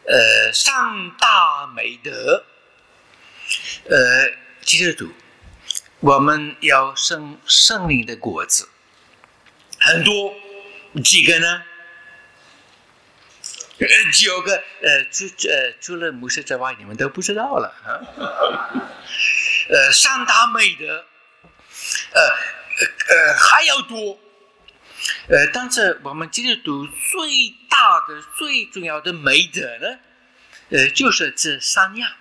三大美德。基督徒，我们要生圣灵的果子，很多，几个呢？9个，除了牧师之外，你们都不知道了啊。三大美德，还要多。但是我们基督徒最大的、最重要的美德呢，就是这3样，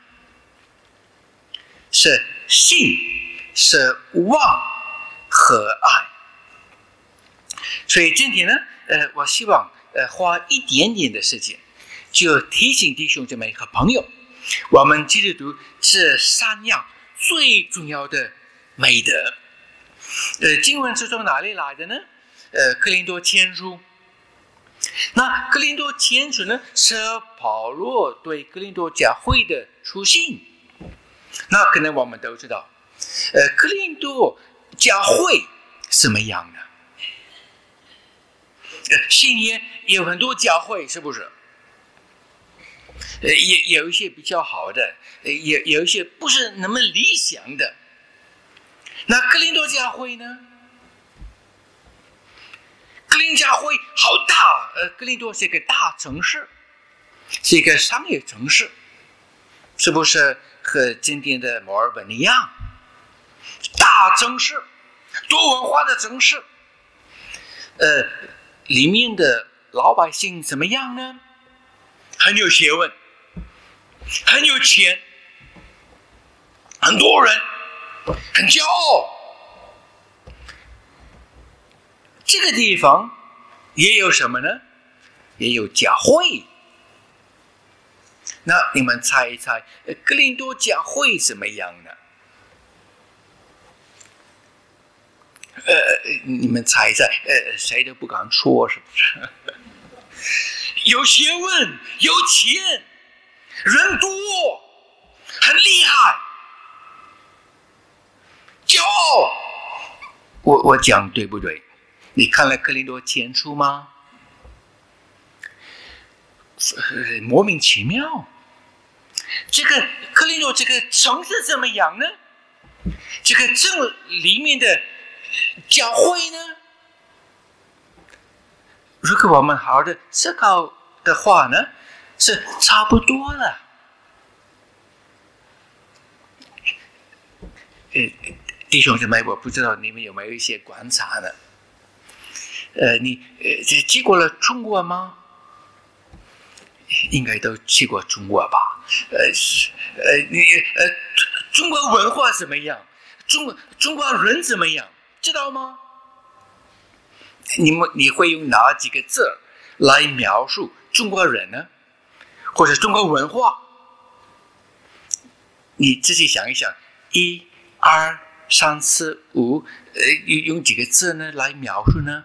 是信、是望和爱。所以今天呢，我希望花一点点的时间，就提醒弟兄姐妹和朋友，我们基督徒这3样最重要的美德。经文是从哪里来的呢？哥林多前书。那哥林多前书呢，是保罗对哥林多教会的书信。那可能我们都知道，哥林多教会什么样呢？新约有很多教会，是不是？有一些比较好的，有一些不是那么理想的。那哥林多教会呢？哥林多教会好大，哥林多是一个大城市，是一个商业城市，是不是和今天的墨尔本一样？大城市，多文化的城市。里面的老百姓怎么样呢？很有学问，很有钱，很多人，很骄傲。这个地方也有什么呢？也有教会。那你们猜一猜，哥林多教会怎么样呢？你们猜一猜，谁都不敢说，是不是？有学问，有钱，人多，很厉害，骄傲。我讲对不对？你看了哥林多前书吗？莫名其妙。这个哥林多这个城市怎么样呢？这个镇里面的教会呢？如果我们好好的思考的话呢，是差不多了。弟兄姊妹，我不知道你们有没有一些观察呢？你去过了中国吗？应该都去过中国吧？中国文化怎么样？中国人怎么样？知道吗？你会用哪几个字来描述中国人呢？或者中国文化？你自己想一想，1、2、3、4、5，用几个字呢来描述呢？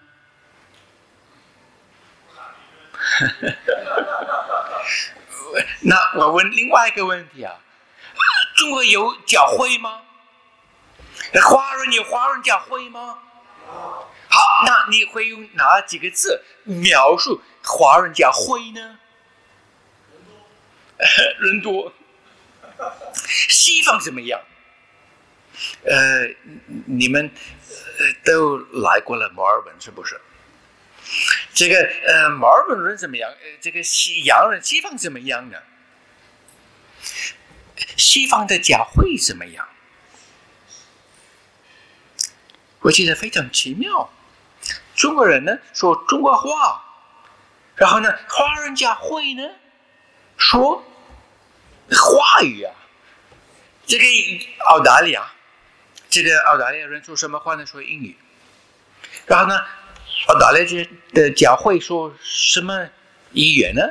那我问另外一个问题啊，中国有教会吗？华人有华人教会吗？好，那你会用哪几个字描述华人教会呢？人多。西方怎么样？你们都来过了墨尔本，是不是？这个墨尔本人怎么样？这个西洋人西方怎么样呢？西方的教会怎么样？我觉得非常奇妙。中国人呢说中国话，然后呢华人教会呢说华语啊。这个澳大利亚人说什么话呢？说英语。然后呢澳大利亚的教会说什么语言呢？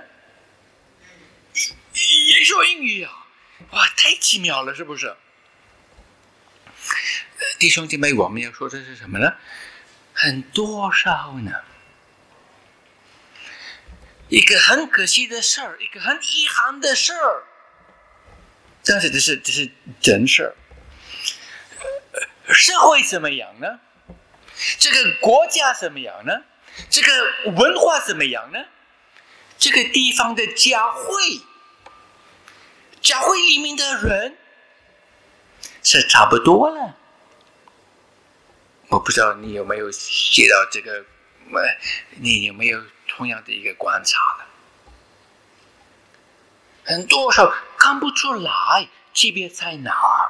也说英语啊！哇，太奇妙了，是不是？弟兄姐妹，我们要说的是什么呢？很多时候呢，一个很可惜的事儿，一个很遗憾的事儿，但是这是真事儿。社会怎么样呢？这个国家怎么样呢？这个文化怎么样呢？这个地方的教会教会里面的人是差不多了。我不知道你有没有写到这个，你有没有同样的一个观察了？很多时候看不出来区别在哪儿。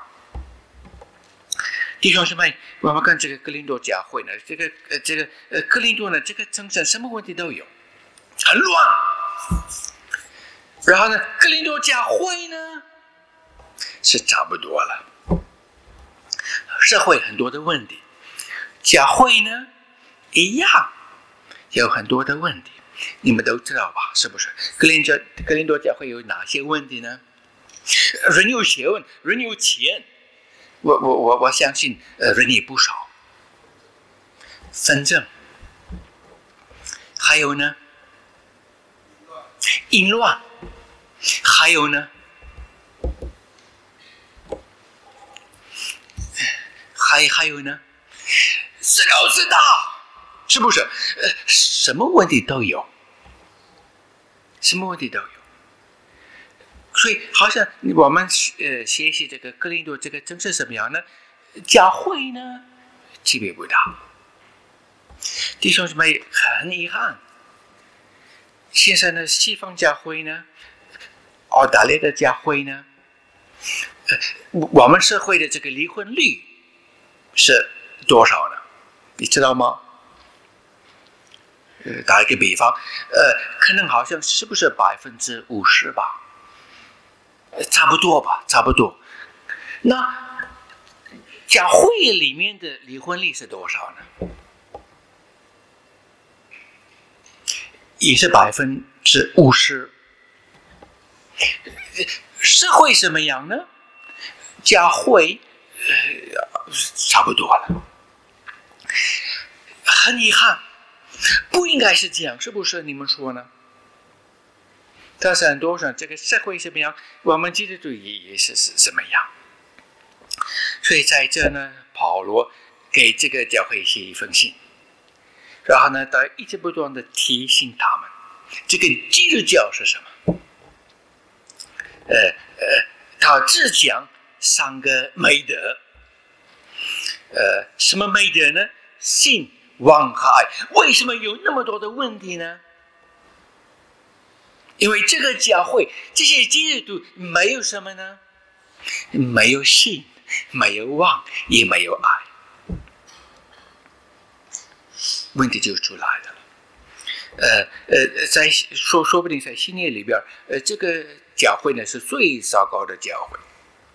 弟兄姊妹，我们看这个哥林多教会呢，哥林多呢，这个精神什么问题都有，很乱。然后呢，哥林多教会呢是差不多了，社会很多的问题，教会呢一样有很多的问题，你们都知道吧？是不是？哥林多教会有哪些问题呢？人有学问，人有钱。我相信，人也不少，纷争，还有呢，淫乱，还有呢，还有呢，自高自大，是不是？什么问题都有，什么问题都有。所以好像我们学习这个哥林多这个真是什么样呢？教会呢区别不大。弟兄姊妹，很遗憾，现在呢西方教会呢，澳大利亚的教会呢，我们社会的这个离婚率是多少呢？你知道吗？打一个比方，可能好像是不是50%吧？差不多吧，差不多。那教会里面的离婚率是多少呢？也是50%。社会什么样呢？教会差不多了。很遗憾，不应该是这样，是不是？你们说呢？但是很多人这个社会什么样，我们基督徒也是什么样。所以在这呢，保罗给这个教会写一封信，然后呢，他一直不断的提醒他们，这个基督教是什么？他只讲3个美德。什么美德呢？信、望、爱。为什么有那么多的问题呢？因为这个教会，这些基督徒没有什么呢？没有信，没有望，也没有爱，问题就出来了。在说不定在新约里边，这个教会呢是最糟糕的教会。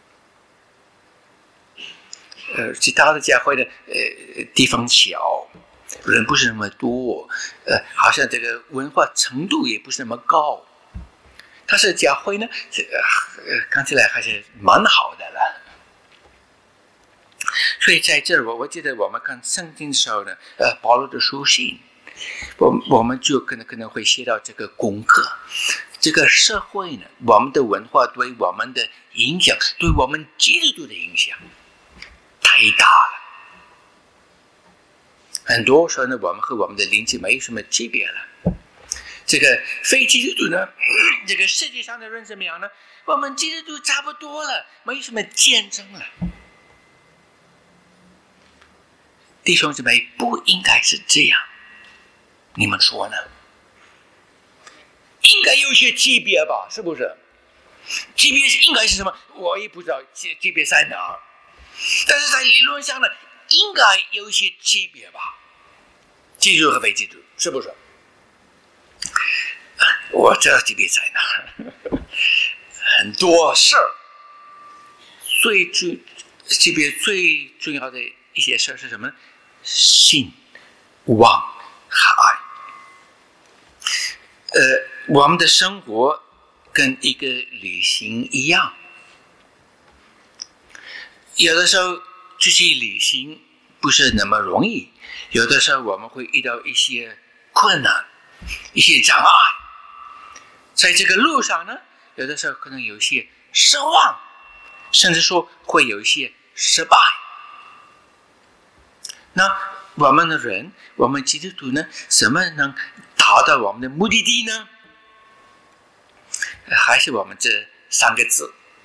其他的教会呢，地方小，人不是那么多，好像这个文化程度也不是那么高。但是教会呢，看起来还是蛮好的了。所以在这儿，我记得我们看圣经的时候呢，保罗的书信，我们就可能会学到这个功课。这个社会呢，我们的文化对我们的影响，对我们基督徒的影响太大了。很多时候呢，我们和我们的邻居没有什么区别了。这个非基督徒呢，这个世界上的人怎么样呢？我们基督徒差不多了，没什么见证了。弟兄姊妹，不应该是这样，你们说呢？应该有些区别吧，是不是？区别应该是什么？我也不知道区别在哪儿，但是在理论上呢，应该有一些区别吧。基督徒和非基督徒，是不是？我知道区别在哪儿，很多事儿，区别最重要的一些事儿是什么呢？信、望和爱。我们的生活跟一个旅行一样，有的时候出去旅行不是那么容易，有的时候我们会遇到一些困难，一些障碍。在这个路上呢，有的时候可能有一些失望，甚至说会有一些失败。那我们的人，我们基督徒呢，怎么能达到我们的目的地呢？还是我们这3个字：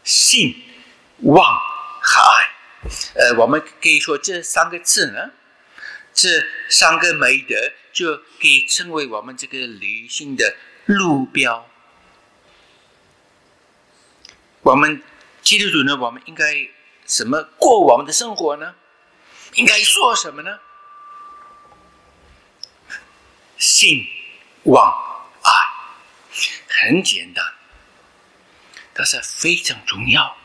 信、望和爱。我们可以说这三个字呢，这三个美德就可以成为我们这个旅行的路标。我们基督徒呢，我们应该怎么过我们的生活呢？应该说什么呢？信、望、爱，很简单，但是非常重要。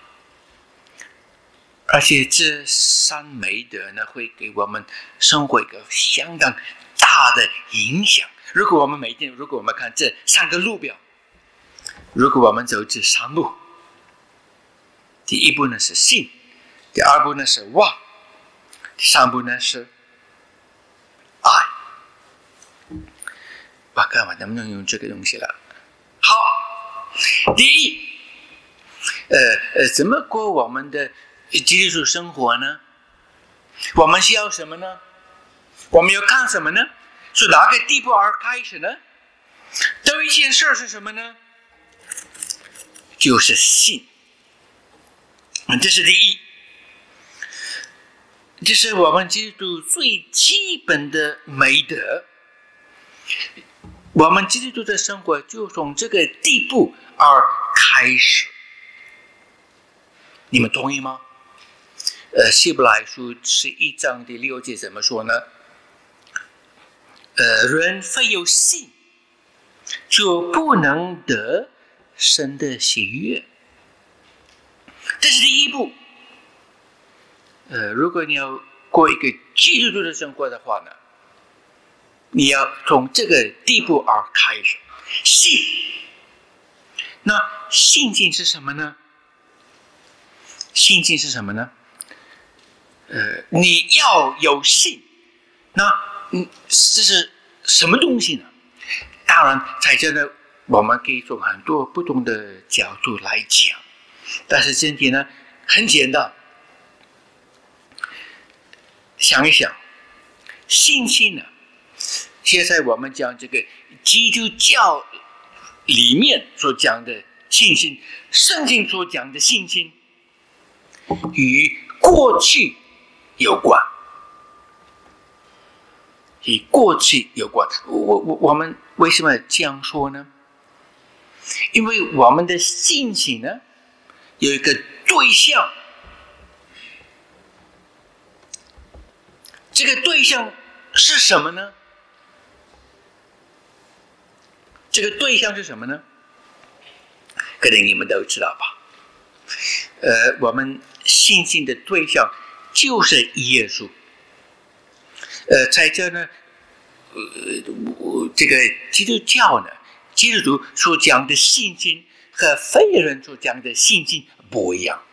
而且这三美德呢，会给我们生活一个相当大的影响。如果我们每天，如果我们看这三个路标，如果我们走这三步，第一步呢是信，第二步呢是望，第三步呢是爱。我看我能不能用这个东西了。好，第一，怎么过我们的基督徒生活呢？我们需要什么呢？我们要看什么呢？是哪个地步而开始呢？第一件事是什么呢？就是信。这是第一，这是我们基督徒最基本的美德。我们基督徒的生活就从这个地步而开始。你们同意吗？希伯来书11章第6节怎么说呢？人非有信，就不能得神的喜悦。这是第一步。如果你要过一个基督徒的生活的话呢，你要从这个地步而开始。信，那信心是什么呢？信心是什么呢？你要有信，那这是什么东西呢？当然，在这呢，我们可以从很多不同的角度来讲，但是今天呢，很简单。想一想，信心呢，现在我们讲这个基督教里面所讲的信心，圣经所讲的信心，与过去有关，与过去有关。我们为什么这样说呢？因为我们的信心呢，有一个对象，这个对象是什么呢？这个对象是什么呢？可能你们都知道吧。我们信心的对象就是耶稣。在这呢，这个基督教呢，基督徒所讲的信心和非人所讲的信心不一样。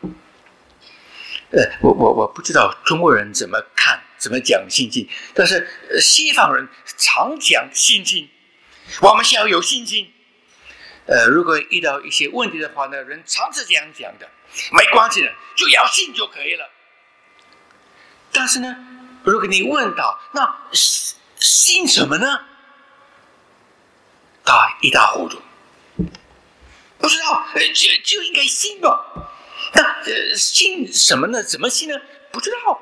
我不知道中国人怎么看，怎么讲信心，但是西方人常讲信心，我们需要有信心。如果遇到一些问题的话呢，人常是这样讲的，没关系的，就要信就可以了。但是呢，如果你问到那信什么呢？他一塌糊涂，不知道，就应该信吧。那信什么呢？怎么信呢？不知道。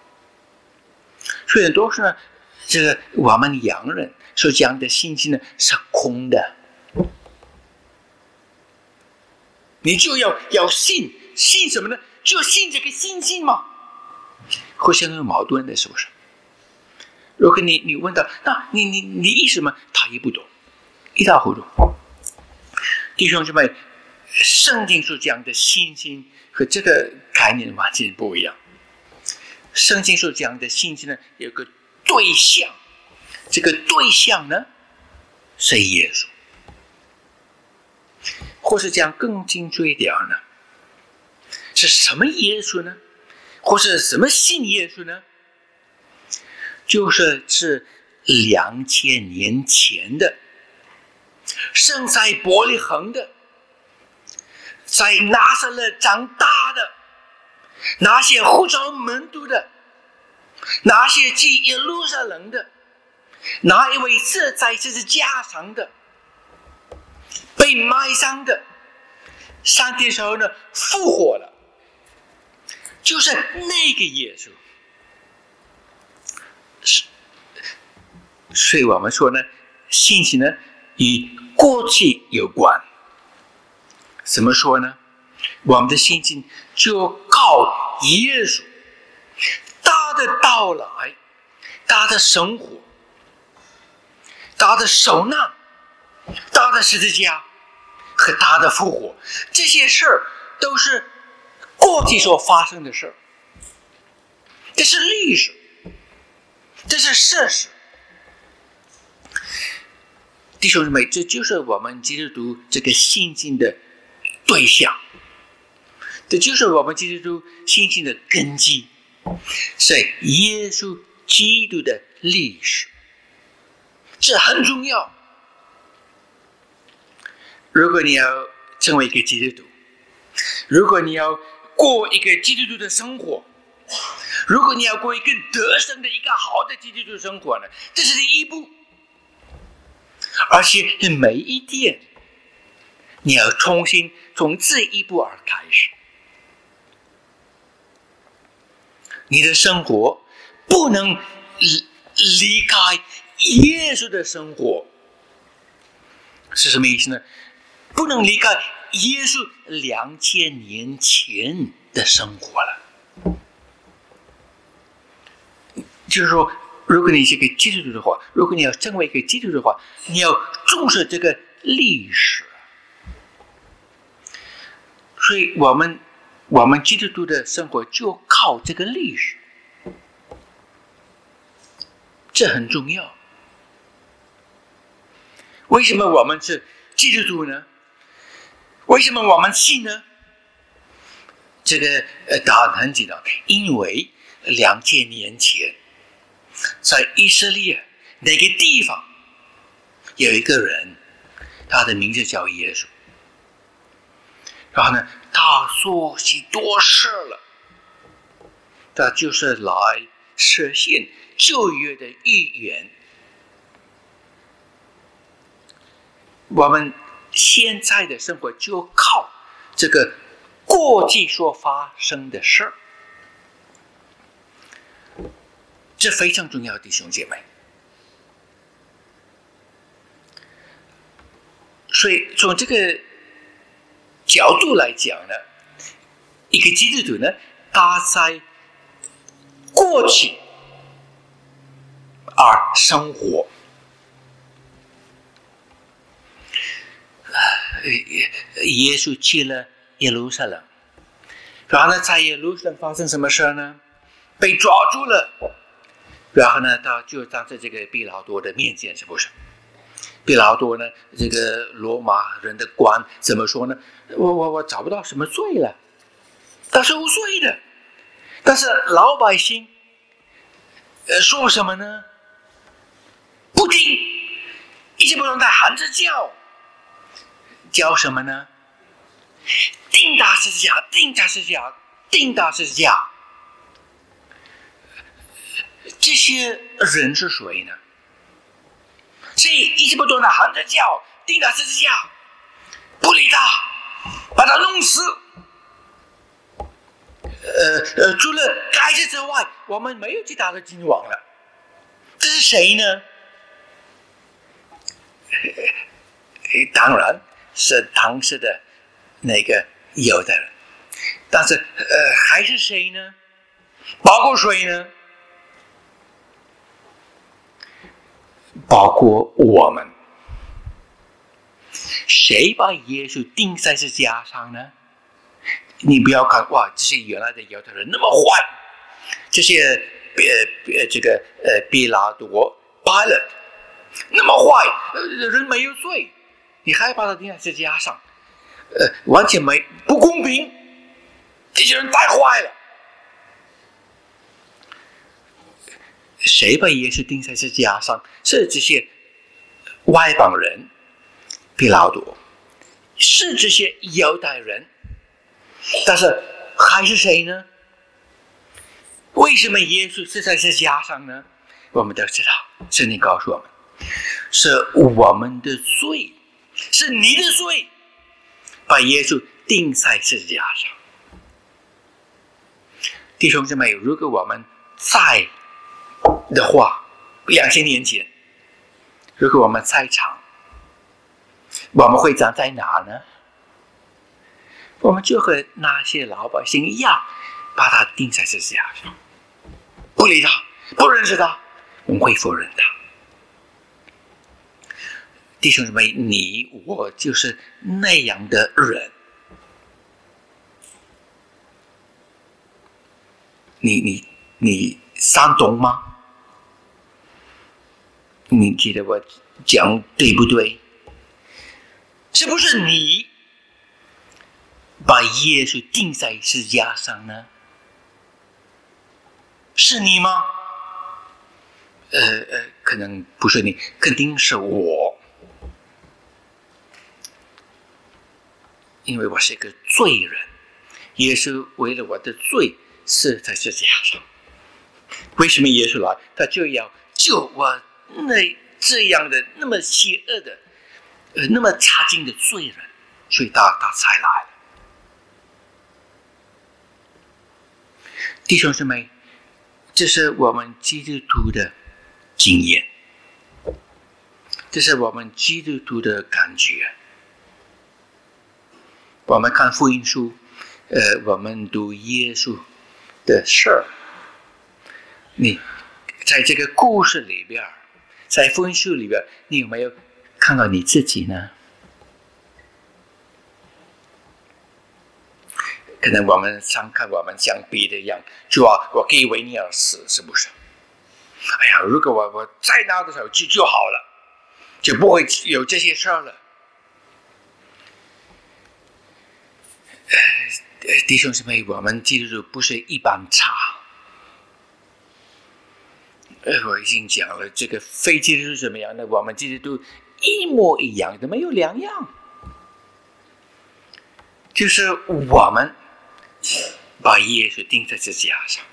所以很多时候呢，这个我们洋人所讲的信心呢是空的。你就要信什么呢？就信这个信心嘛，互相有矛盾的，是不是？如果你问到，那你意思什么？他也不懂，一塌糊涂。弟兄姊妹，圣经所讲的信心和这个概念完全不一样。圣经所讲的信心呢，有个对象，这个对象呢是耶稣。或是讲更精确一点呢，是什么耶稣呢？或是什么信耶稣呢？就是2000年前的，生在伯利恒的，在拿撒勒长大的，那些呼召门徒的，那些进耶路撒冷的，哪一位是在十字架上的，被埋葬的， 3天之后呢复活了，就是那个耶稣。所以我们说呢，信心呢与过去有关。怎么说呢？我们的信心就靠耶稣他的到来，他的生活，他的受难，他的十字架和他的复活，这些事儿都是过去所发生的事儿，这是历史，这是事实。弟兄姊妹，这就是我们基督徒这个信心的对象，这就是我们基督徒信心的根基，是耶稣基督的历史，这很重要。如果你要成为一个基督徒，如果你要过一个基督徒的生活，如果你要过一个得胜的一个好的基督徒生活呢，这是第一步。而且每一天你要重新从这一步而开始，你的生活不能离开耶稣的生活。是什么意思呢？不能离开耶稣2000年前的生活了。就是说，如果你是一个基督徒的话，如果你要成为一个基督徒的话，你要重视这个历史。所以我们基督徒的生活就靠这个历史，这很重要。为什么我们是基督徒呢？为什么我们信呢？这个答案很简单，因为2000年前在以色列那个地方有一个人，他的名字叫耶稣。然后呢，他做许多事了，他就是来实现旧约的预言。我们现在的生活就靠这个过去所发生的事儿，这非常重要，弟兄姐妹。所以从这个角度来讲呢，一个基督徒呢，他在过去而生活。耶稣去了耶路撒冷，然后呢，在耶路撒冷发生什么事呢？被抓住了，然后呢，他就站在这个比拉多的面前，是不是？比拉多呢，这个罗马人的官怎么说呢？我找不到什么罪了，他是无罪的。但是老百姓说什么呢？不听，一直不让他喊着叫。叫什么呢？钉他十字架，钉他十字架，钉他十字架。这些人是谁呢？谁一直不断的喊着叫，钉他十字架，不理他，把他弄死。除了该死之外，我们没有其他的君王了。这是谁呢？当然是当时的那个犹太人，但是还是谁呢？包括谁呢？包括我们。谁把耶稣钉在十字架上呢？你不要看哇，这些原来的犹太人那么坏，这些比拉多 Pilate 那么坏，人没有罪，你还把他钉在十字架上，完全不公平，这些人太坏了。谁把耶稣钉在十字架上？是这些外邦人，比拉多，是这些犹太人，但是还是谁呢？为什么耶稣是在十字架上呢？我们都知道，圣经告诉我们，是我们的罪，是你的罪，把耶稣钉在十字架上。弟兄姊妹，如果我们在的话，2000年前，如果我们在场，我们会站在哪呢？我们就和那些老百姓一样，把他钉在十字架上，不理他，不认识他，我们会否认他。弟兄姊妹，你我就是那样的人。你煽动吗？你记得我讲对不对？是不是你把耶稣钉在十字架上呢？是你吗？可能不是你，肯定是我，因为我是一个罪人，耶稣为了我的罪死在十字架上。为什么耶稣来？他就要救我这样的那么邪恶的那么差劲的罪人，所以他才来了。弟兄姊妹，这是我们基督徒的经验，这是我们基督徒的感觉。我们看福音书，我们读耶稣的事儿，你在这个故事里边，在福音书里边，你有没有看到你自己呢？可能我们常看我们像彼得一样，主啊，我可以为你而死，是不是？哎呀，如果我在那的时候就好了，就不会有这些事儿了。弟兄姊妹，我们基督徒不是一般差。我已经讲了，这个非基督徒怎么样呢？我们基督徒一模一样的，没有两样。就是我们把耶稣钉在十字架上，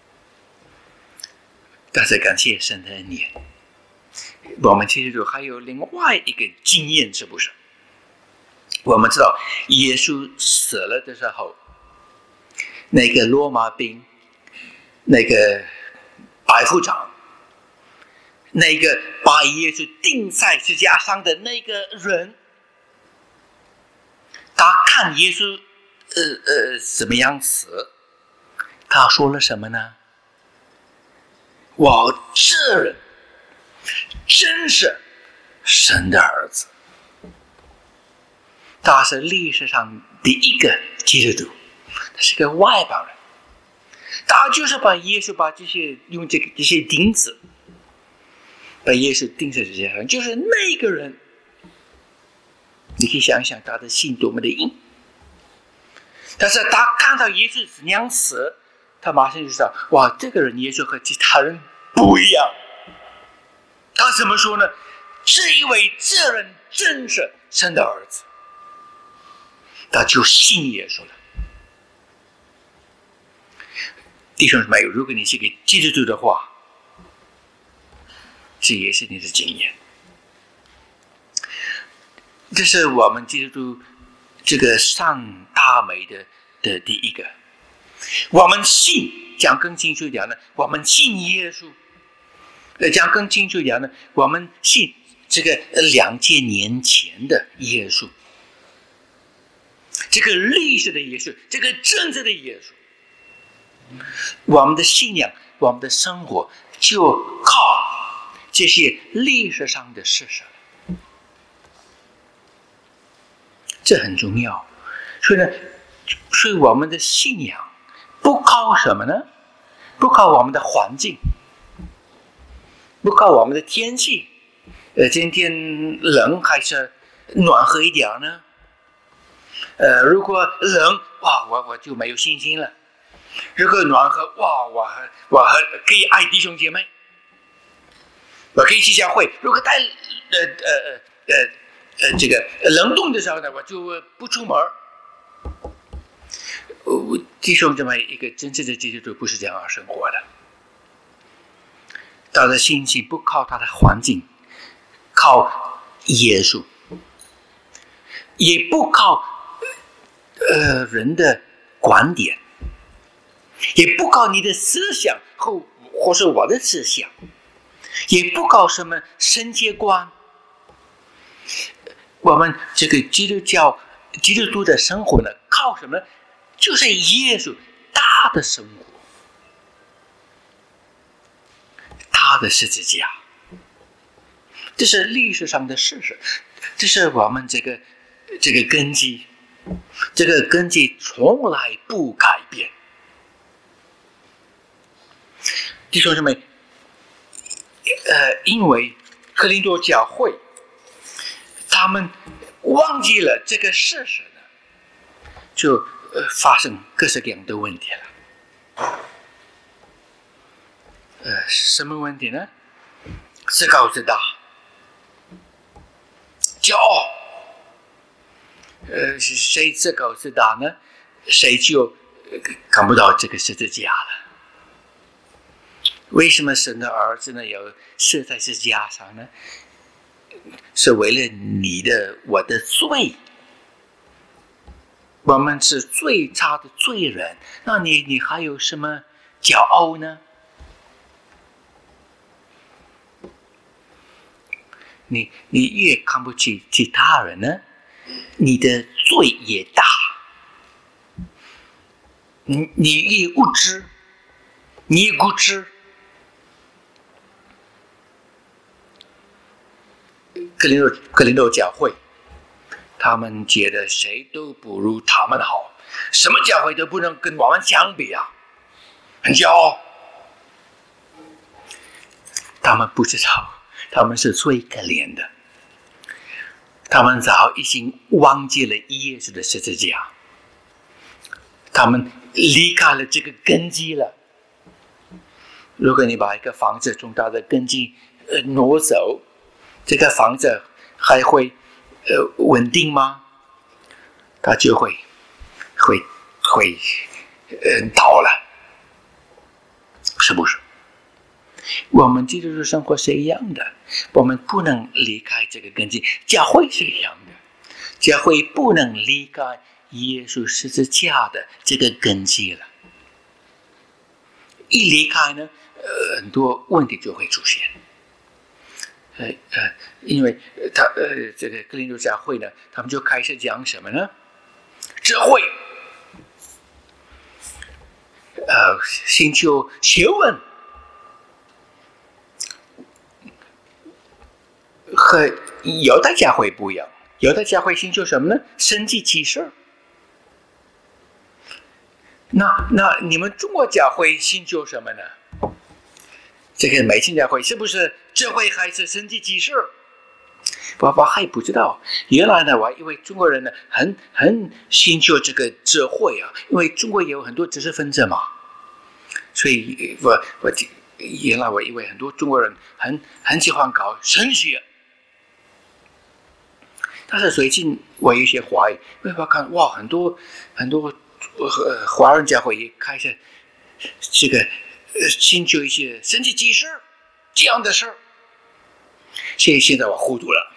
但是感谢神的恩典，我们基督徒还有另外一个经验，是不是？我们知道耶稣死了的时候，那个罗马兵，那个百夫长，那个把耶稣钉在十字架上的那个人，他看耶稣怎么样死，他说了什么呢？哇，这人真是神的儿子。他是历史上第一个基督徒，他是个外邦人，他就是把耶稣用这些钉子把耶稣钉在十字架上，就是那个人。你可以想想他的心多么的硬，但是他看到耶稣怎样死，他马上就知道，哇，这个人耶稣和其他人不一样。他怎么说呢？是因为这人真是神的儿子，他就信耶稣了。弟兄姊妹，如果你是个基督徒的话，这也是你的经验。这是我们基督徒这个上大美的第一个。我们信，讲更清楚一点呢，我们信耶稣。讲更清楚一点呢，我们信这个2000年前的耶稣，这个历史的耶稣，这个政治的耶稣。我们的信仰，我们的生活就靠这些历史上的事实，这很重要。所以我们的信仰不靠什么呢？不靠我们的环境，不靠我们的天气。今天冷还是暖和一点呢？如果冷，哇，我就没有信心了。如果暖和，哇，我可以爱弟兄姐妹，我可以去教会。如果太这个冷冻的时候呢，我就不出门。弟兄姐妹，一个真正的基督徒不是这样生活的。他的信心不靠他的环境，靠耶稣，也不靠人的观点，也不搞你的思想或是我的思想，也不搞什么世界观。我们这个基督徒的生活呢，靠什么呢？就是耶稣他的生活，他的十字架，这是历史上的事实，这是我们这个根基，这个根基从来不改变。弟兄姊妹，因为哥林多教会他们忘记了这个事实呢，就发生各式各样的问题了。什么问题呢？自高自大，骄傲。谁自高自大呢？谁就看不到这个十字架了。为什么神的儿子呢要射在十字架上呢？是为了你的我的罪。我们是最差的罪人，那你还有什么骄傲呢？你越看不起其他人呢，你的罪也大。你越无知，你越固执。哥林多教会，他们觉得谁都不如他们好，什么教会都不能跟我们相比啊，很骄傲。他们不知道，他们是最可怜的，他们早已经忘记了耶稣的十字架，他们离开了这个根基了。如果你把一个房子从它的根基挪走，这个房子还会稳定吗？它就会倒了，是不是？我们基督徒生活是一样的，我们不能离开这个根基。教会是一样的，教会不能离开耶稣十字架的这个根基了。一离开呢，很多问题就会出现。因为这个哥林多教会呢，他们就开始讲什么呢？智慧，寻求学问，和犹太教会不一样。犹太教会寻求什么呢？神迹奇事。那你们中国教会寻求什么呢？这个美心教会是不是智慧还是神迹奇事？我还不知道。原来呢，我以为中国人呢很寻求这个智慧啊，因为中国也有很多知识分子嘛，所以我原来我以为很多中国人很喜欢搞神学。但是最近我有些怀疑，因为我看很多华人教会也开始这个寻求一些神迹奇事这样的事儿，所以现在我糊涂了，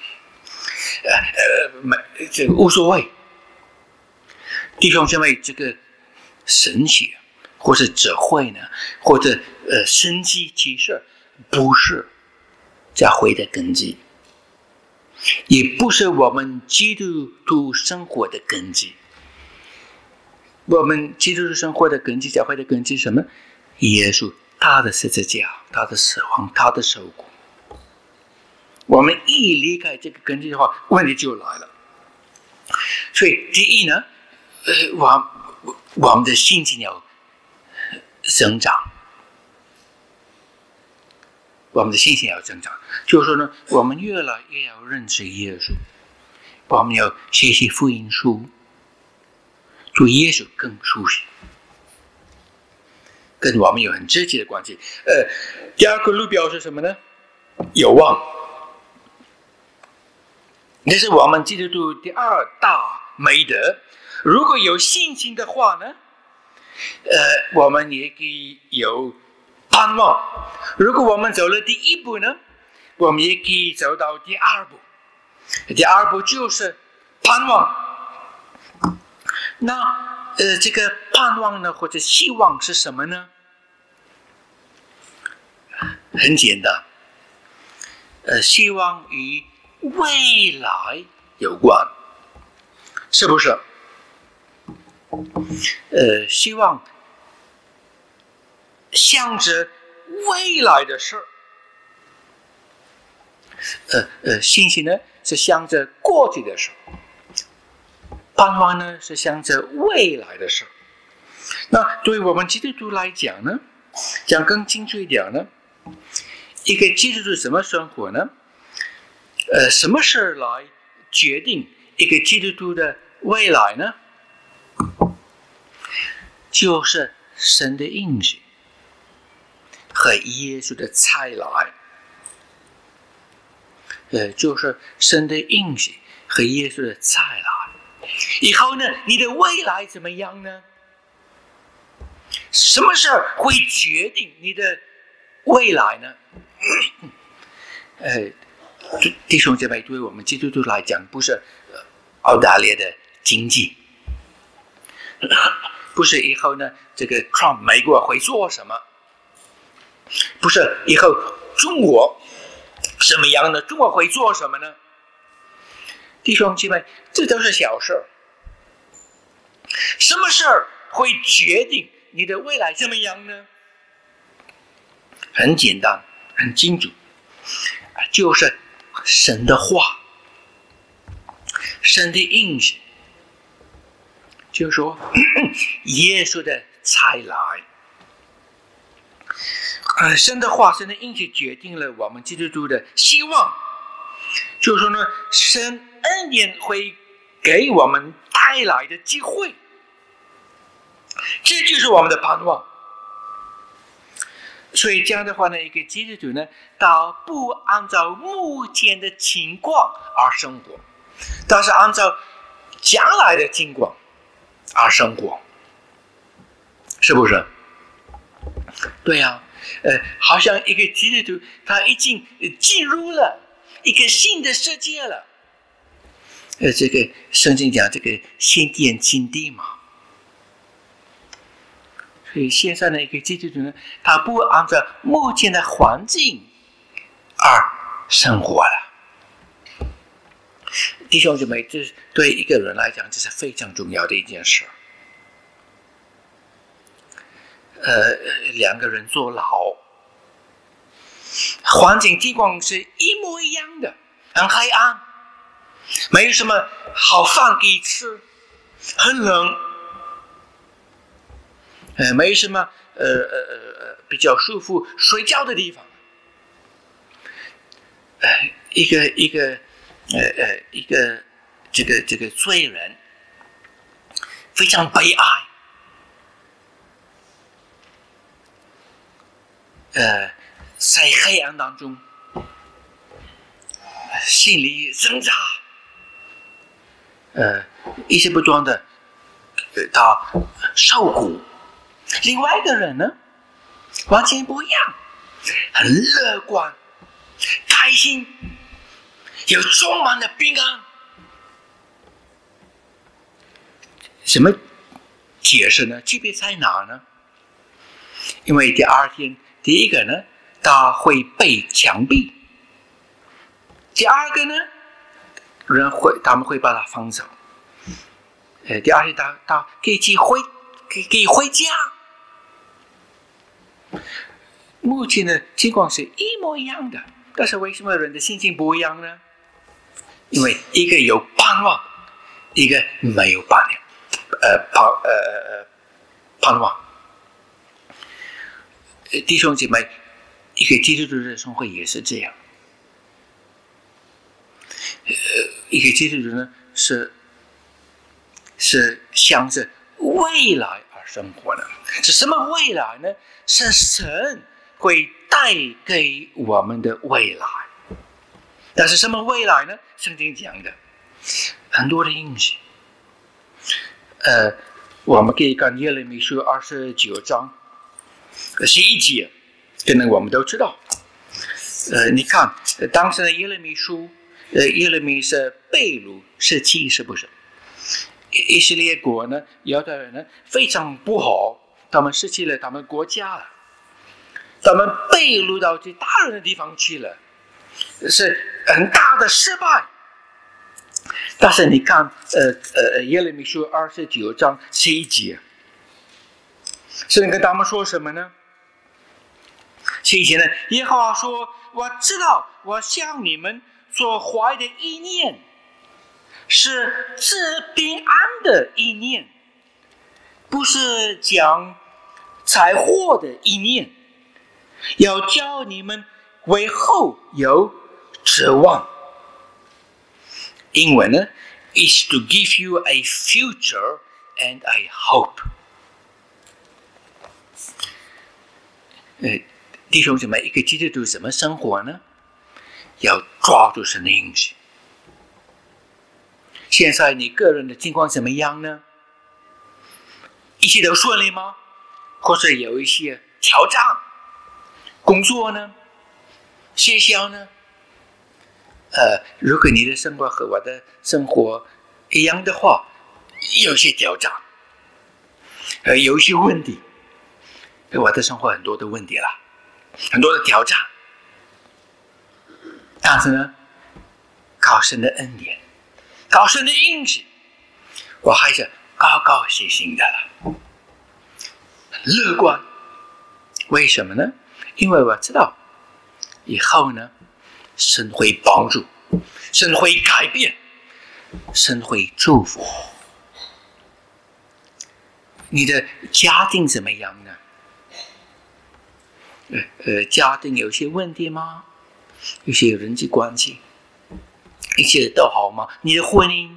这个无所谓。弟兄姊妹，这个神学或是智慧呢，或者神迹奇事，不是教会的根基，也不是我们基督徒生活的根基。我们基督徒生活的根基，教会的根基是什么？耶稣他的十字架，他的死亡，他的受苦。我们一离开这个根基的话，问题就来了。所以第一呢，我们的心情要增长，我们的信心要增长。就是说呢，我们越来越要认识耶稣，我们要学习福音书，对耶稣更熟悉，跟我们有很直接的关系。第二个路标是什么呢？有望。这是我们基督徒第二大美德。如果有信心的话呢，我们也可以有盼望。如果我们走了第一步呢，我们也可以走到第二步。第二步就是盼望。 那这个盼望呢，或者希望是什么呢？很简单，希望与未来有关，是不是？希望向着未来的事，信心呢是向着过去的事，盼望呢是向着未来的事。那对于我们基督徒来讲呢，讲更清楚一点呢，一个基督徒怎么生活呢？什么事来决定一个基督徒的未来呢？就是神的应许和耶稣的再来。就是神的应许和耶稣的再来。以后呢，你的未来怎么样呢？什么事会决定你的未来呢？弟兄姐妹，对我们基督徒来讲，不是澳大利亚的经济，不是以后呢这个 Trump 美国会做什么，不是以后中国什么样的，中国会做什么呢？弟兄姐妹，这都是小事。什么事会决定你的未来怎么样呢？很简单，很清楚，就是神的话，神的应许，就是说耶稣的再来。神的话，神的应许决定了我们基督徒的希望，就是说呢，神恩典会给我们带来的机会，这就是我们的盼望。所以这样的话呢，一个基督徒呢，他不按照目前的情况而生活，但是按照将来的情况而生活，是不是？对呀，好像一个基督徒他已经进入了一个新的世界了。这个圣经讲这个新天新地嘛。所以现在的一个基督徒呢，他不按照目前的环境而生活了。弟兄姊妹，这对一个人来讲，这是非常重要的一件事。两个人坐牢，环境情况是一模一样的，很黑暗，没有什么好饭可以吃，很冷，没什么比较舒服睡觉的地方。一个这个罪人非常悲哀。在黑暗当中，心里挣扎，一直不断的他受苦。另外一个人呢，完全不一样，很乐观、开心，有充满了平安。什么解释呢？区别在哪呢？因为第二天，第一个呢，他会被枪毙；第二个呢，他们会把他放走。第二天他可以回家。目前的情况是一模一样的，但是为什么人的心情不一样呢？因为一个有盼望，一个没有盼望。弟兄姐妹，一个基督徒的生活也是这样。一个基督徒呢是向着未来而生活的。是什么未来呢？是神会带给我们的未来。但是什么未来呢？圣经讲的很多的应许。我们可以看耶利米书29章11节，可能我们都知道。你看当时的耶利米书，耶利米是被掳17，是不是？ 以色列国呢，犹太人呢非常不好，他们失去了他们国家了，他们被掳到最大人的地方去了，是很大的失败。但是你看，耶利米书29章11节，神跟他们说什么呢？11节呢，耶和华说：“我知道，我向你们所怀的意念是赐平安的意念，不是讲灾祸的意念，要叫你们为后有指望。”英文呢 is to give you a future and a hope。弟兄姊妹，一个基督徒怎么生活呢？要抓住神的应许。现在你个人的情况怎么样呢？一切都顺利吗？或者有一些挑战？工作呢？学校呢？如果你的生活和我的生活一样的话，有些挑战，有一些问题。我的生活很多的问题了，很多的挑战。但是呢，靠神的恩典，靠神的应许，我还是高高兴兴的了，乐观。为什么呢？因为我知道以后呢，神会帮助，神会改变，神会祝福。你的家庭怎么样呢？家庭有些问题吗？有些人际关系，一切都好吗？你的婚姻，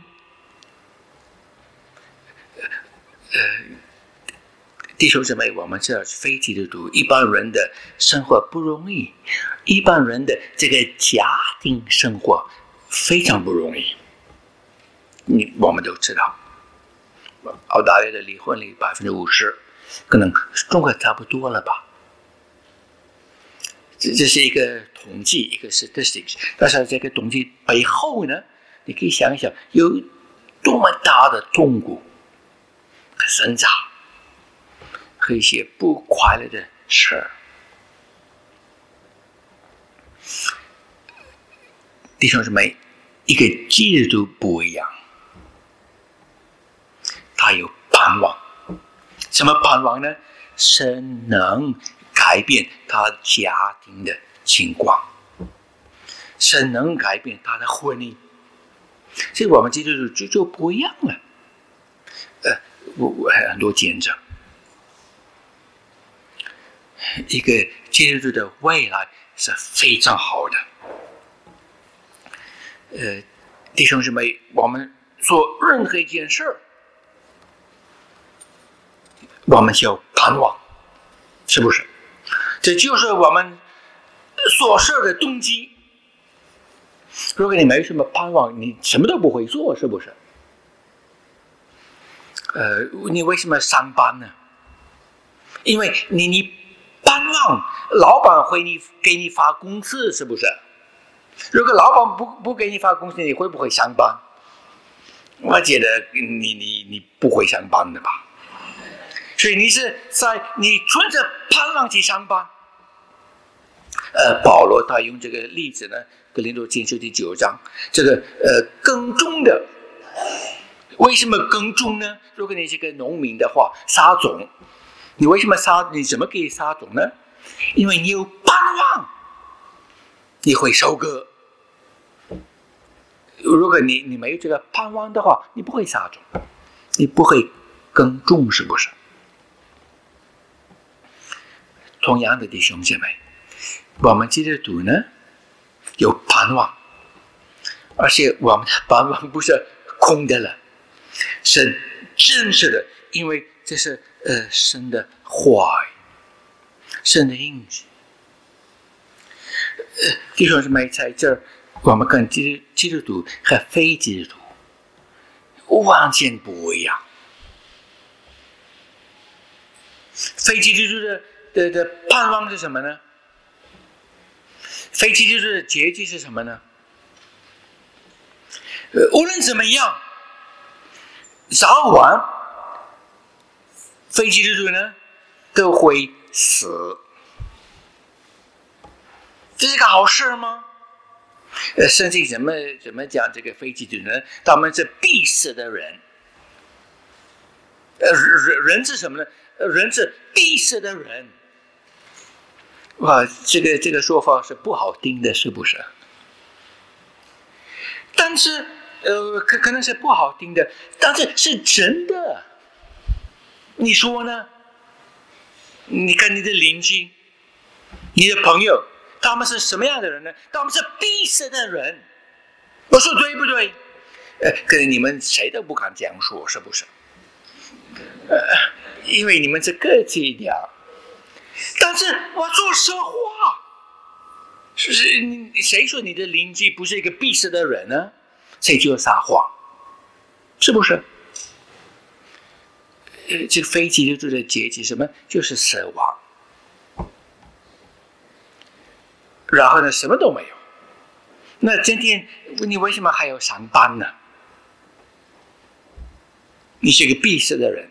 弟兄姊妹，我们知道非基督徒一般人的生活不容易，一般人的这个家庭生活非常不容易。我们都知道，澳大利亚的离婚率50%，可能中国差不多了吧。这是一个统计，一个 statistics， 但是这个统计背后呢，你可以想一想，有多么大的痛苦、挣扎和一些不快乐的事儿。弟兄姊妹，一个基督徒不一样，他有盼望。什么盼望呢？神能改变他家庭的情况，神能改变他的婚姻，所以我们基督徒就不一样了。我很多见证，一个基督徒的未来是非常好的。弟兄姊妹，我们做任何一件事，我们就盼望，是不是？这就是我们做事的动机。如果你没什么盼望，你什么都不会做，是不是？你为什么上班呢？因为你盼望老板会给你发工资，是不是？如果老板不给你发工资，你会不会上班？我觉得你不会上班的吧。所以你是你存着盼望去上班。保罗他用这个例子呢，哥林多前书第9章，这个耕种的，为什么耕种呢？如果你是个农民的话，撒种，你为什么你怎么可以撒种呢？因为你有盼望，你会收割。如果你没有这个盼望的话，你不会撒种，你不会耕种，是不是？同样的弟兄姐妹，我们基督徒呢有盼望，而且我们的盼望不是空的了，是真实的，因为这是神的话语，神的应许。弟兄姊妹，在这儿我们跟基督徒和非基督徒完全不一样。非基督徒的盼望是什么呢？非基督徒的结局是什么呢？无论怎么样， 早晚非基督徒呢都会死，这是个好事吗？圣经怎么讲这个非基督徒呢？他们是必死的人。人是什么呢？人是必死的人。哇，这个说法是不好听的，是不是？但是可能是不好听的，但是是真的。你说呢？你看你的邻居、你的朋友，他们是什么样的人呢？他们是必死的人。我说对不对？可能你们谁都不敢这样说，是不是？因为你们是客气一点。但是我说实话，谁说你的邻居不是一个必死的人呢？谁就撒谎，是不是？这个非基督徒的结局什么？就是死亡。然后呢，什么都没有。那今天你为什么还要上班呢？你是一个必死的人。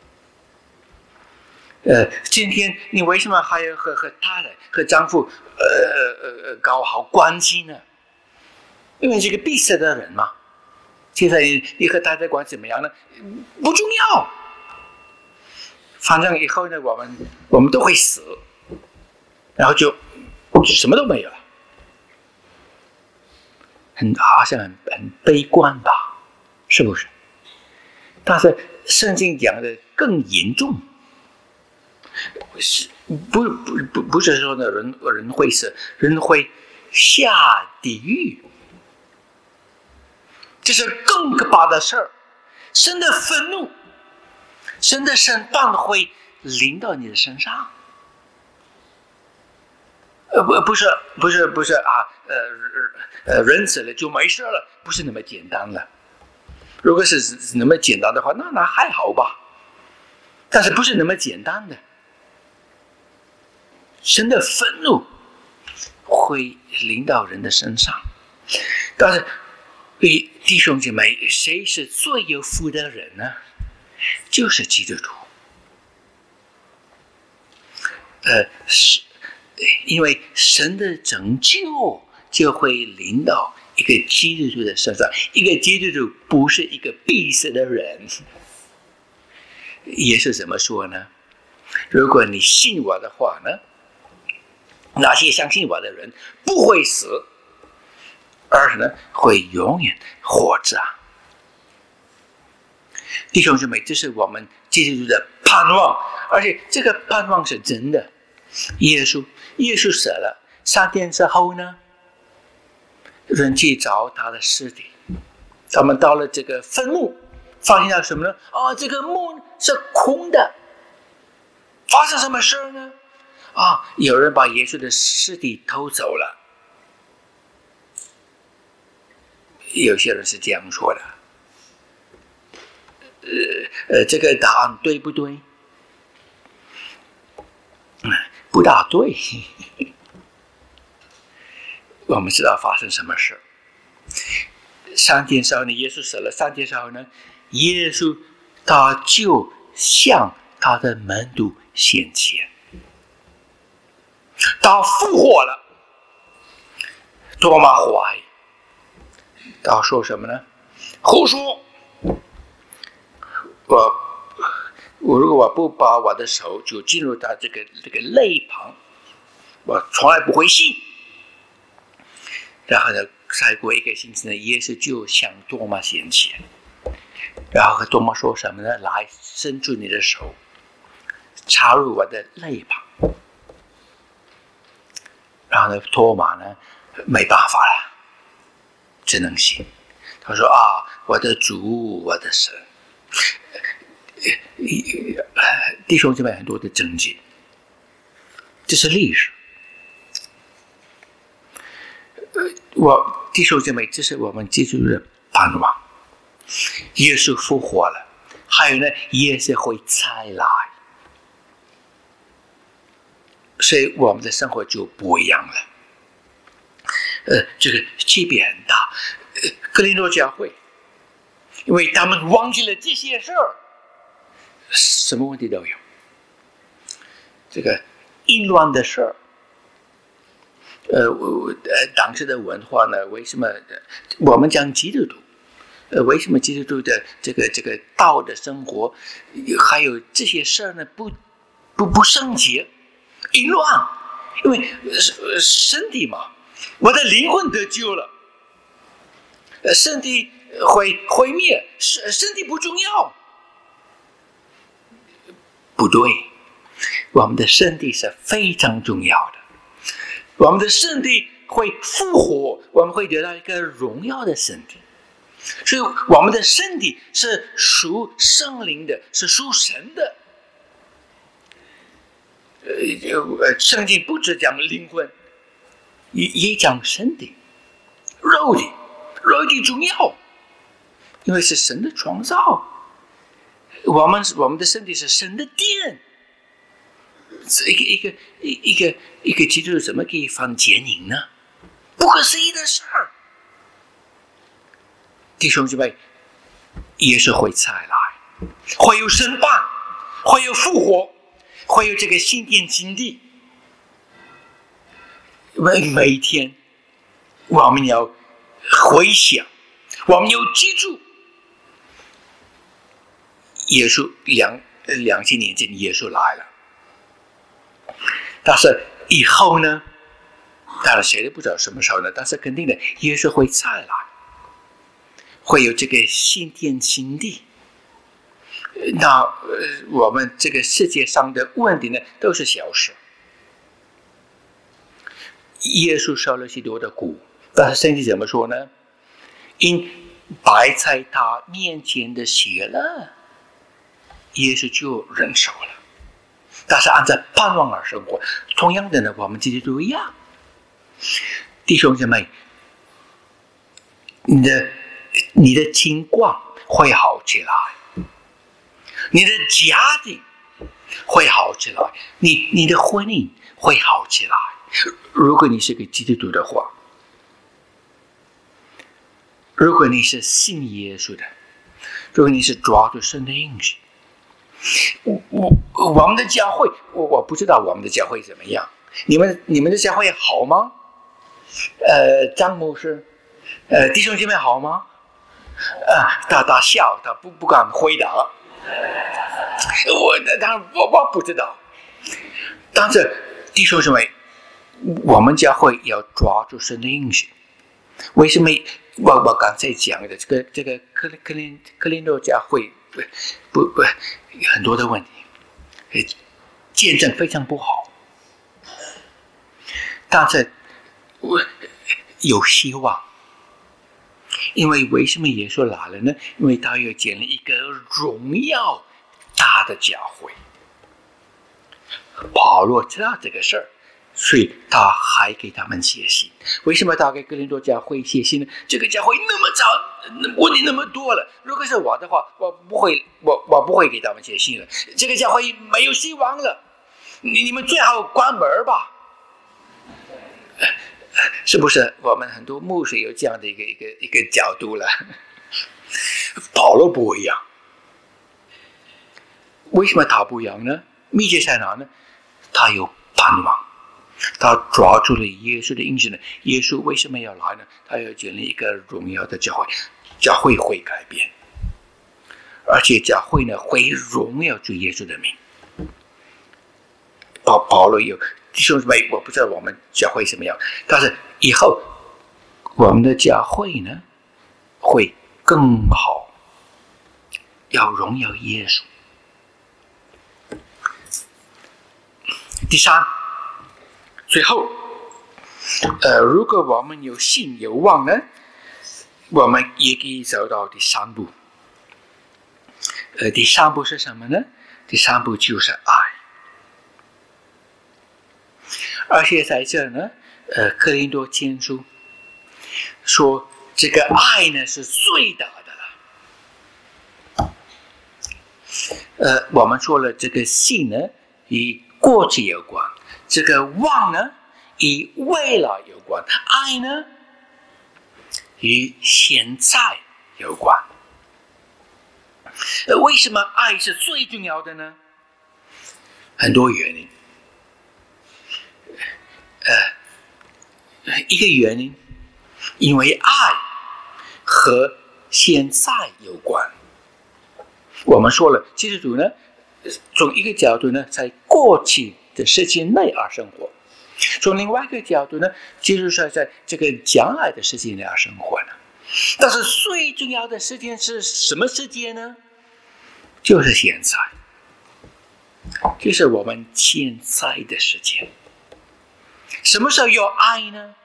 今天你为什么还要和太太、和丈夫搞好关系呢？因为你是个必死的人嘛。现在你和太太关系怎么样呢？不重要。反正以后呢，我们都会死，然后就什么都没有了，好像很悲观吧，是不是？但是圣经讲的更严重，不是说呢人会死，人会下地狱，这是更可怕的事儿。神的愤怒，神的审判会临到你的身上。不是啊，人死了就没事了，不是那么简单了。如果是那么简单的话，那还好吧。但是不是那么简单的，神的愤怒会临到人的身上。但是弟兄姐妹，谁是最有福的人呢？就是基督徒。因为神的拯救就会临到一个基督徒的身上。一个基督徒不是一个必死的人。耶稣怎么说呢？如果你信我的话呢，那些相信我的人不会死，而是呢会永远活着。弟兄姊妹，这是我们基督徒的盼望，而且这个盼望是真的。耶稣死了，3天之后呢，人去找他的尸体，他们到了这个坟墓，发现到什么呢？这个墓是空的。发生什么事呢？有人把耶稣的尸体偷走了。有些人是这样说的。这个答案对不对？不大对。我们知道发生什么事。3天之后呢，耶稣死了。3天之后呢，耶稣他就向他的门徒显现，他复活了。多马怀疑，他说什么呢？胡说！我如果我不把我的手就进入到这个肋旁，我从来不会信。然后呢，再过1个星期呢，耶稣就向多马显现，然后和多马说什么呢？来，伸出你的手，插入我的肋旁。然后呢，多马呢没办法了，只能信。他说我的主，我的神。弟兄姐妹很多的证据，这是历史。弟兄姐妹，这是我们基督徒的盼望。耶稣复活了，还有呢，耶稣会再来，所以我们的生活就不一样了。这个区别很大。哥林多教会因为他们忘记了这些事儿，什么问题都有。这个淫乱的事儿，当时的文化呢，为什么我们讲基督徒？为什么基督徒的这个道德生活，还有这些事儿呢？不圣洁，淫乱，因为身体嘛，我的灵魂得救了，身体会毁灭，身体不重要，不对，我们的身体是非常重要的，我们的身体会复活，我们会得到一个荣耀的身体。所以我们的身体是属圣灵的，是属神的。圣经不只讲灵魂，也讲身体、肉体重要，因为是神的创造。我们的身体是神的殿，一个基督徒怎么可以犯奸淫呢？不可思议的事儿。弟兄姊妹，耶稣会再来，会有审判，会有复活，会有这个新天新地。每一天，我们要回想，我们要记住，耶稣2000年前耶稣来了，但是以后呢？当然谁都不知道什么时候呢，但是肯定的，耶稣会再来。会有这个新天新地，那我们这个世界上的问题呢，都是小事。耶稣受了许多的苦，但是圣经怎么说呢？因摆在他面前的血了，耶稣就忍受了。但是按照盼望而生活，同样的呢，我们基督徒一样。弟兄姐妹，你的情况会好起来，你的家庭会好起来，你的婚姻会好起来。如果你是个基督徒的话，如果你是信耶稣的，如果你是抓住神的应许，我们的教会，我不知道我们的教会怎么样。你们的教会好吗？张牧师，弟兄姐妹好吗？他笑，他不敢回答。我不知道。但是弟兄姊妹，我们教会要抓住神的应许。为什么我刚才讲的这个克林多教会不很多的问题，见证非常不好，但是有希望。因为为什么耶稣来了呢？因为他要建立一个荣耀大的教会。保罗知道这个事儿，所以他还给他们写信。为什么他给哥林多教会写信呢？这个教会那么早，问题那么多了。如果是我的话，我不会给他们写信了。这个教会没有希望了，你们最好关门吧。是不是我们很多牧师有这样的一个角度了？保罗不一样，为什么他不一样呢？秘诀在哪呢？他有盼望，他抓住了耶稣的应许呢。耶稣为什么要来呢？他要建立一个荣耀的教会，教会会改变，而且教会呢会荣耀主耶稣的名。保罗有弟兄姊妹，我不知道我们教会怎么样，但是以后我们的教会呢会更好，要荣耀耶稣。第三，最后，如果我们有信有望呢，我们也可以走到第三步。第三步是什么呢？第三步就是爱。而且在这呢，哥林多前书说这个爱呢是最大的了。我们说了这个信呢与过去有关，这个望呢与未来有关，爱呢与现在有关。 为什么爱是最重要的呢？很多原因。一个原因，因为爱和现在有关。我们说了，基督徒呢，从一个角度呢，在过去的时间内而生活；从另外一个角度呢，就是在这个将来的时间内而生活呢。但是最重要的时间是什么时间呢？就是现在，就是我们现在的时间。什么时候有爱呢？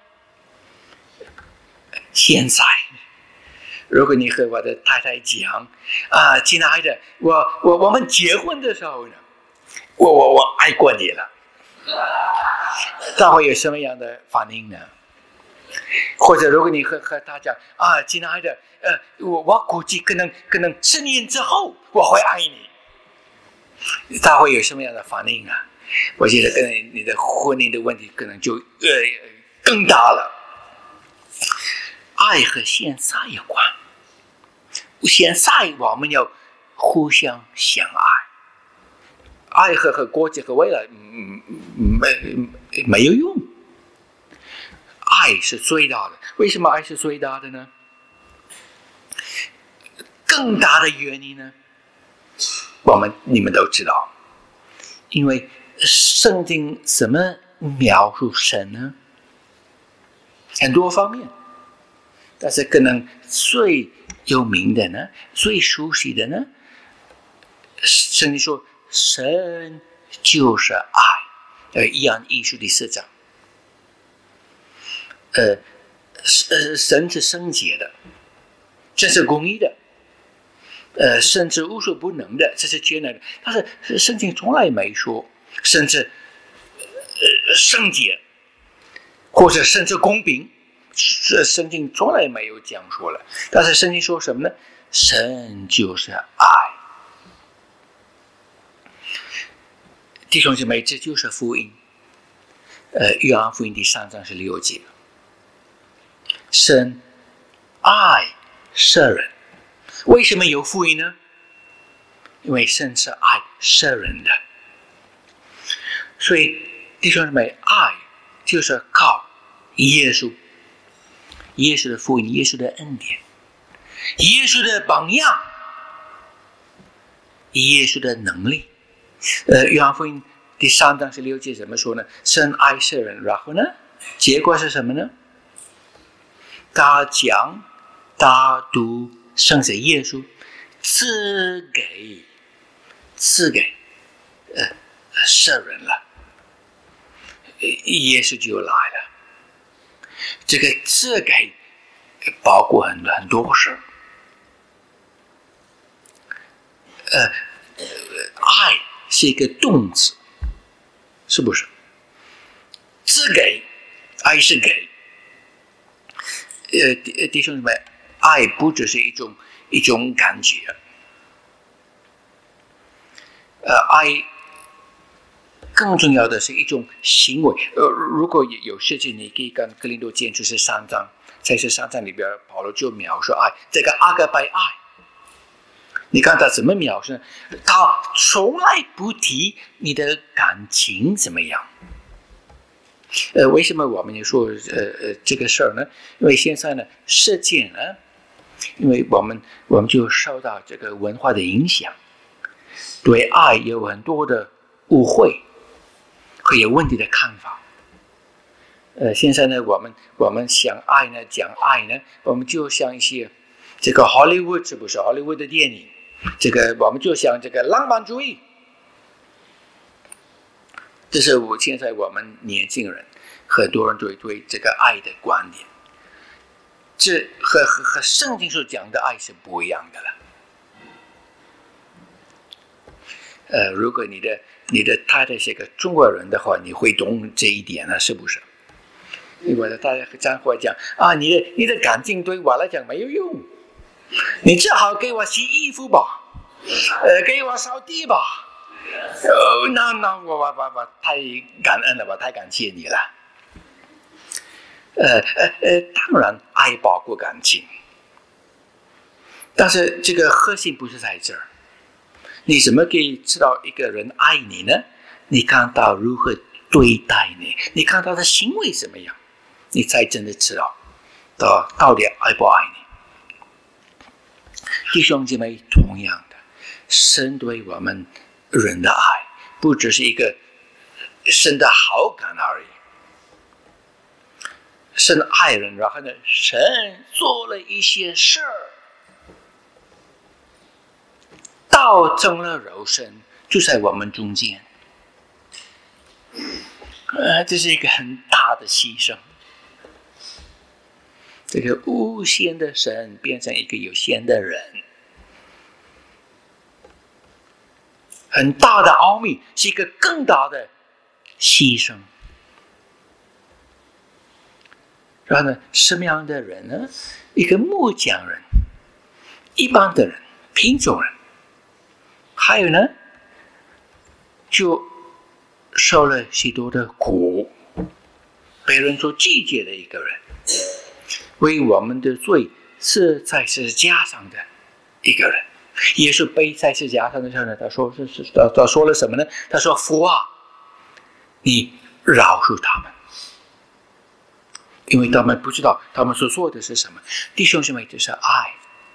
现在。如果你和我的太太讲亲爱的，我们结婚的时候呢，我爱过你了，他会有什么样的反应呢？或者如果你和他讲亲爱的，我估计可能10年之后我会爱你，他会有什么样的反应啊？我觉得跟你的婚姻的问题可能就更大了。爱和现在有关，现在我们要互相相爱，爱和过去和未来没有用。爱是最大的，为什么爱是最大的呢？更大的原因呢，你们都知道，因为圣经怎么描述神呢？很多方面，但是可能最有名的呢，最熟悉的呢，圣经说神就是爱，约翰一书第4章。神是圣洁的，这是公义的，甚至无所不能的，这是全能的。但是圣经从来没说，甚至圣洁，或者甚至公平，圣经从来没有这样说了。但是圣经说什么呢？神就是爱。弟兄姐妹，这就是福音。约翰福音第3章16节。神爱世人，为什么有福音呢？因为神是爱世人的，所以弟兄姊妹，爱就是靠耶稣的福音，耶稣的恩典，耶稣的榜样，耶稣的能力。约翰福音第3章16节怎么说呢？神爱世人，然后呢，结果是什么呢？他将他独生子耶稣赐给世人了，耶稣就来了。这个赐给包括很多事。爱是一个动词，是不是？赐给，爱是给。弟兄们，爱不只是一种感觉，爱更重要的是一种行为。如果有事情，你可以跟哥林多前书13章，在13章里边，保罗就描述爱，这个阿格拜爱。你看他怎么描述呢？他从来不提你的感情怎么样。为什么我们也说这个事儿呢？因为现在呢，世界呢，因为我们就受到这个文化的影响，对爱有很多的误会和有问题的看法。现在呢，我们想爱呢，讲爱呢，我们就像一些这个 Hollywood， 是不是 Hollywood 的电影？这个我们就像这个浪漫主义。这是现在我们年轻人很多人对这个爱的观点，这和圣经所讲的爱是不一样的了。如果你的太太是个中国人的话，你会懂这一点了，是不是？我的太太常会讲你的感情对我来讲没有用，你只好给我洗衣服吧，给我扫地吧。那我太感恩了，我太感谢你了。当然爱包括感情，但是这个核心不是在这儿。 你怎么可以知道一个人爱你呢？你看到如何对待你，你看到他的行为怎么样，你才真的知道到底爱不爱你。弟兄姐妹，同样的，神对我们人的爱不只是一个神的好感而已。神爱人，然后呢，神做了一些事儿，道成了肉身，就在我们中间。这是一个很大的牺牲。这个无限的神变成一个有限的人，很大的奥秘，是一个更大的牺牲。然后呢，什么样的人呢？一个木匠人，一般的人，贫穷人，还有呢，就受了许多的苦，被人所拒绝的一个人，为我们的罪是在十字架上的一个人。耶稣背在十字架上的时候呢，他说了什么呢？他说：“父啊，你饶恕他们。”因为他们不知道他们所做的是什么。弟兄姊妹，这是爱，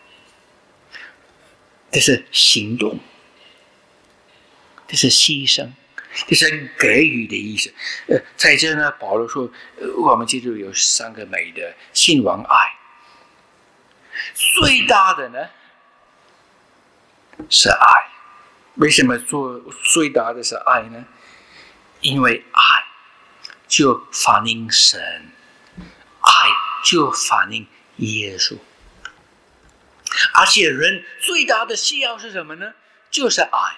这是行动，这是牺牲，这是给予的意思。在这呢，保罗说，我们基督有3个美德：信、望、爱。最大的呢是爱。为什么做最大的是爱呢？因为爱就反映神，爱就反映耶稣。而且人最大的需要是什么呢？就是爱。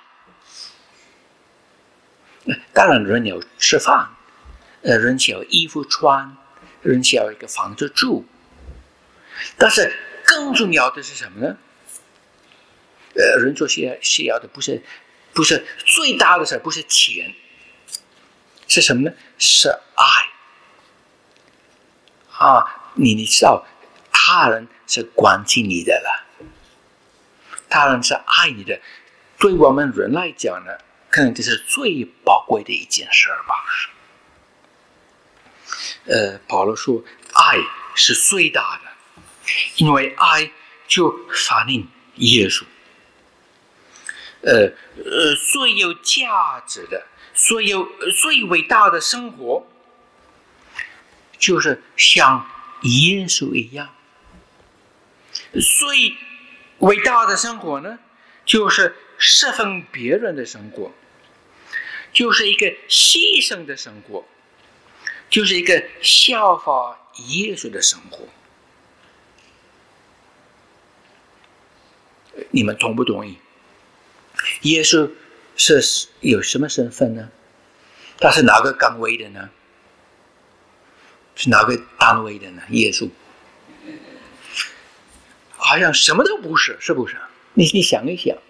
当然人要吃饭，人需要衣服穿，人需要一个房子住，但是更重要的是什么呢？人所需要的不是最大的事，不是钱，是什么呢？是爱。你知道，他人是关心你的了，他人是爱你的。对我们人来讲呢，可能这是最宝贵的一件事吧。保罗说，爱是最大的，因为爱就反映耶稣。最有价值的，最伟大的生活，就是像耶稣一样。最伟大的生活呢，就是侍奉别人的生活，就是一个牺牲的生活，就是一个效法耶稣的生活。你们同不同意？耶稣是有什么身份呢？他是哪个岗位的呢？是哪个单位的呢？耶稣好像什么都不是，是不是？你想一想，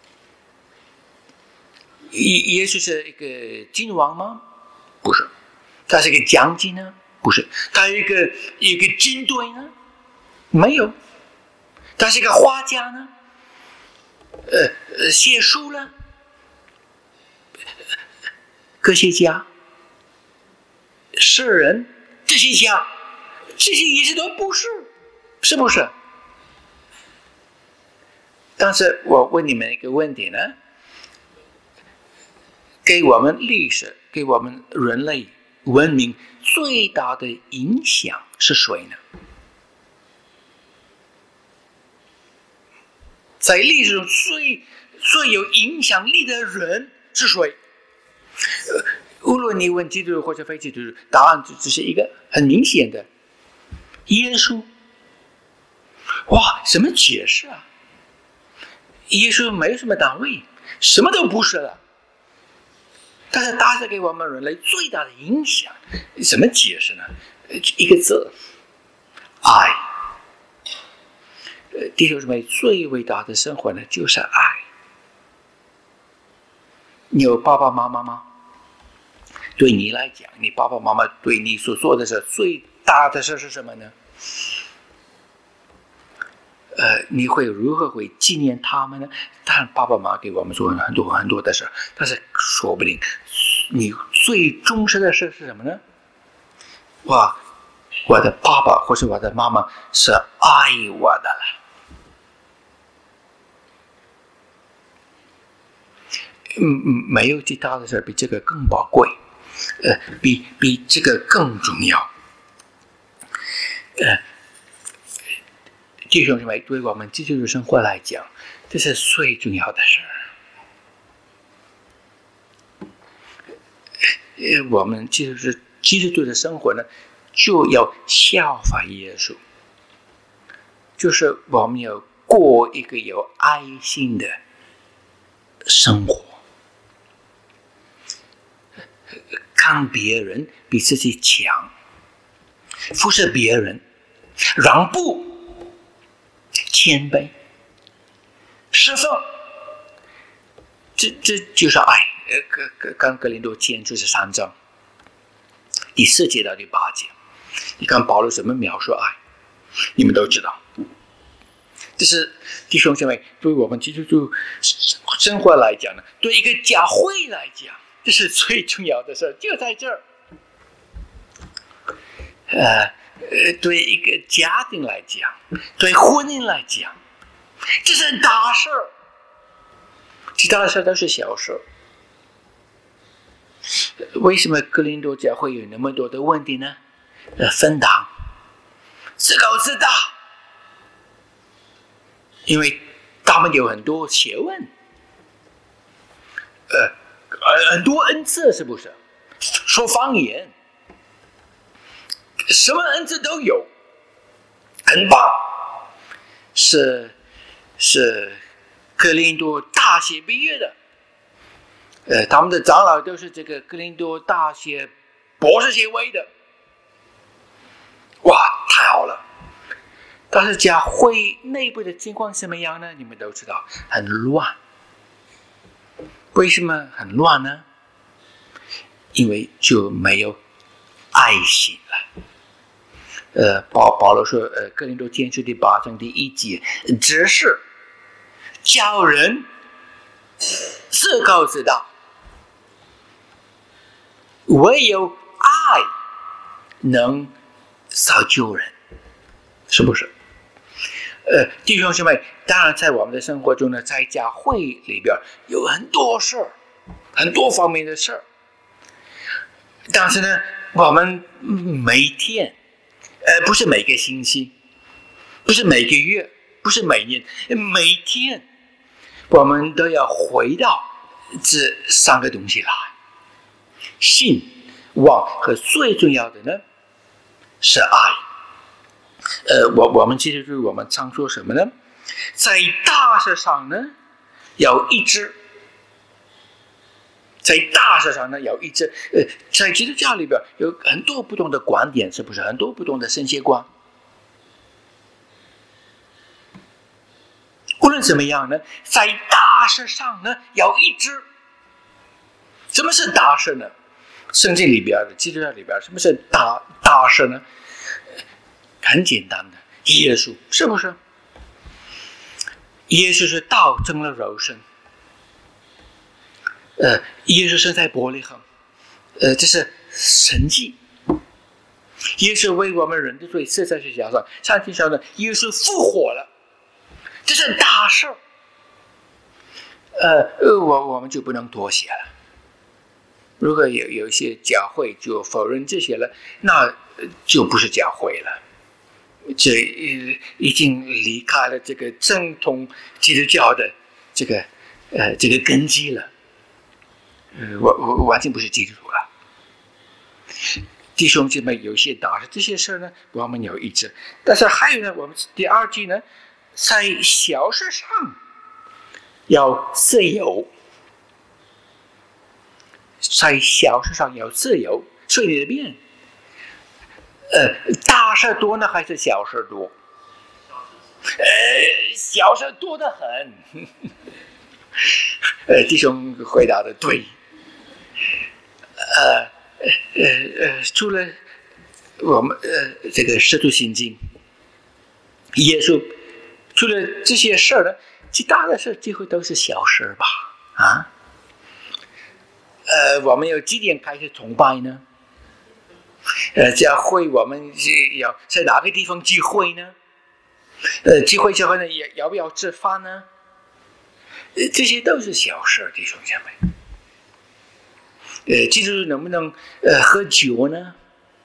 耶稣是一个君王吗？不是。他是一个将军呢？不是。他有一个军队呢？没有。他是一个画家呢？写书了？科学家、诗人、哲学家，这些也是都不是，是不是？但是我问你们一个问题呢，给我们历史，给我们人类文明最大的影响是谁呢？在历史中最有影响力的人是谁？无论你问基督或者非基督，答案只是一个很明显的：耶稣。哇，什么解释啊？耶稣没有什么单位，什么都不是了。但是他是给我们人类最大的影响，什么解释呢？一个字：爱。弟兄姊妹，最伟大的生活呢，就是爱。你有爸爸妈妈吗？对你来讲，你爸爸妈妈对你所做的事最大的事是什么呢？ 你会如何会纪念他们呢？当然，爸爸妈妈给我们做很多很多的事，但是说不定你最重视的事是什么呢？我的爸爸或是我的妈妈是爱我的了。没有其他的事比这个更宝贵，比这个更重要。弟兄姊妹，对我们基督徒生活来讲，这是最重要的事。我们基督徒的生活呢，就要效法耶稣，就是我们要过一个有爱心的生活，看别人比自己强，服侍别人，让步，谦卑，侍奉，这就是爱。刚哥林多前书13章第4节到第8节，你看保罗怎么描述爱，你们都知道。这是弟兄姐妹，对我们基督徒生活来讲呢，对一个教会来讲，这是最重要的事，就在这儿。对一个家庭来讲，对婚姻来讲，这是大事，其他的事都是小事。为什么哥林多教会有那么多的问题呢？分党，自高自大，因为他们有很多学问，很多恩赐，是不是？说方言，什么恩赐都有，很棒。是哥林多大学毕业的。他们的长老都是这个哥林多大学博士学位的，哇，太好了！但是教会内部的情况怎么样呢？你们都知道，很乱。为什么很乱呢？因为就没有爱心了。保罗说，哥林多前书第8章第1节，只是叫人自高自大。唯有爱能造就人，是不是？弟兄姐妹，当然在我们的生活中呢，在教会里边有很多事儿，很多方面的事儿。但是呢，我们每天，不是每个星期，不是每个月，不是每年，每天，我们都要回到这3个东西来。信、望和最重要的呢是爱。我们其实我们常说什么呢？在大事上呢要一致，在大事上呢要一致。在基督教里边有很多不同的观点，是不是？很多不同的神学观。无论怎么样呢，在大事上呢要一致。什么是大事呢？圣经里边的基督教里边，什么是大事呢？很简单的，耶稣，是不是？耶稣是道成了肉身。耶稣生在伯利恒，这是神迹。耶稣为我们人的罪死在十字架上，3天后呢，耶稣复活了，这是大事。我们就不能妥协了。如果有一些教会就否认这些了，那就不是教会了，这已经离开了这个正统基督教的这个根基了。我完全不是基督徒了。弟兄姐妹，有些大事，这些事呢，我们有一致。但是还有呢，我们第2句呢，在小事上要自由。在小事上要自由，随你的便。大事多呢，还是小事多？小事多得很。弟兄回答的对。除了我们这个《使徒行经》，耶稣除了这些事儿呢，其他的事几乎都是小事吧？啊，我们有几点开始崇拜呢？教会我们要在哪个地方聚会呢？聚会之后呢，要不要吃饭呢？这些都是小事，弟兄姐妹。基督徒能不能喝酒呢？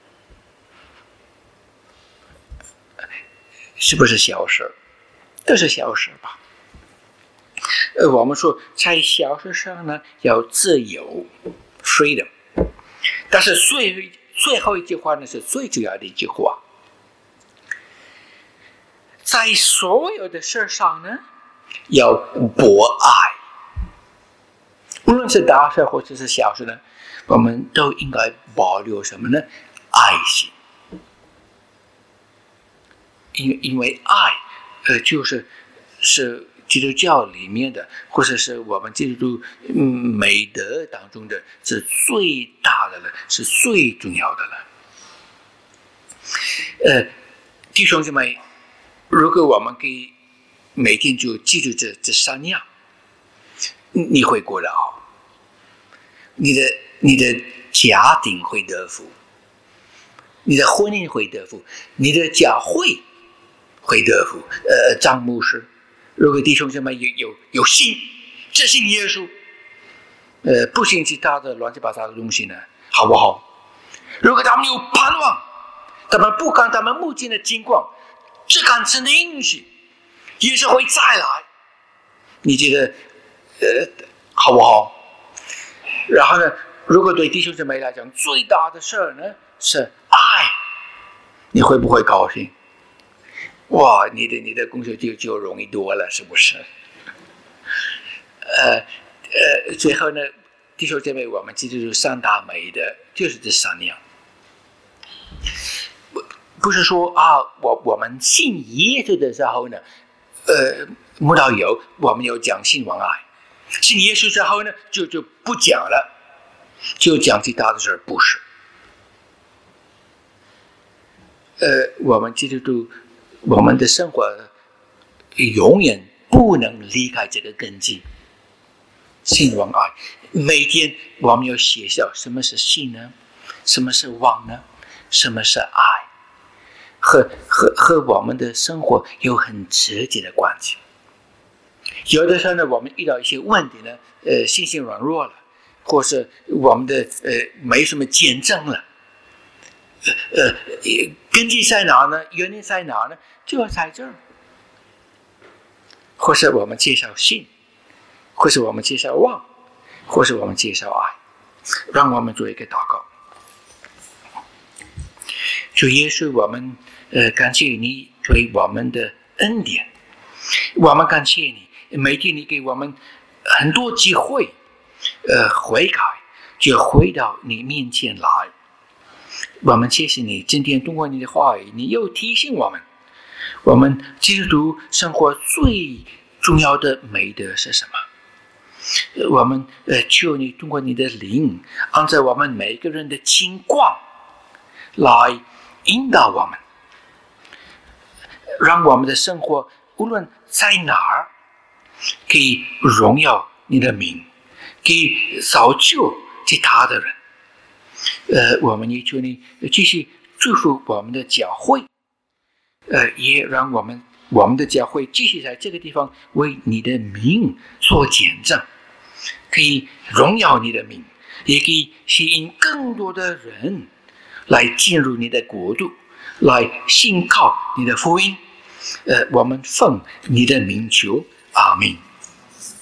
是不是小事？都是小事吧。我们说在小事上呢要自由 freedom， 但是最后一句话呢是最主要的一句话，在所有的事上呢要博爱，无论是大事或者是小事呢，我们都应该保留什么呢？爱心。因为爱就是基督教里面的，或者是我们基督徒美德当中的是最大的了，是最重要的了。弟兄姊妹，如果我们可以每天就记住这三样，你会过得好，你的家庭会得福，你的婚姻会得福，你的教会会得福。张牧师，如果弟兄姊妹有信，只信耶稣，不信其他的乱七八糟的东西呢，好不好？如果他们有盼望，他们不看他们目前的情况，只看神的应许，耶稣会再来，你觉得好不好？然后呢，如果对弟兄姊妹来讲最大的事儿呢是爱，你会不会高兴？哇，你的工作就容易多了，是不是？最后呢，弟兄姐妹，我们记住三大美的，就是这三样。不是说啊，我们信耶稣的时候呢，慕道友我们有讲信望爱，信耶稣之后呢，就不讲了，就讲其他的事，不是。我们基督徒，我们的生活永远不能离开这个根基，信望爱。每天我们要写下什么是信呢？什么是望呢？什么是爱？和我们的生活有很直接的关系。有的时候呢，我们遇到一些问题呢，信心软弱了，或是我们的没什么见证了，根基在哪呢？原因在哪呢？就在这儿。或是我们介绍信，或是我们介绍望，或是我们介绍爱，让我们做一个祷告。主耶稣，我们感谢你对我们的恩典，我们感谢你，每天你给我们很多机会，悔改，就回到你面前来。我们谢谢你，今天通过你的话语，你又提醒我们基督徒生活最重要的美德是什么？我们求你通过你的灵，按照我们每个人的情况来引导我们，让我们的生活无论在哪儿，可以荣耀你的名，可以造就其他的人。我们也求你继续祝福我们的教会，也让我们的教会继续在这个地方为你的名做见证，可以荣耀你的名，也可以吸引更多的人来进入你的国度，来信靠你的福音。我们奉你的名求，阿们。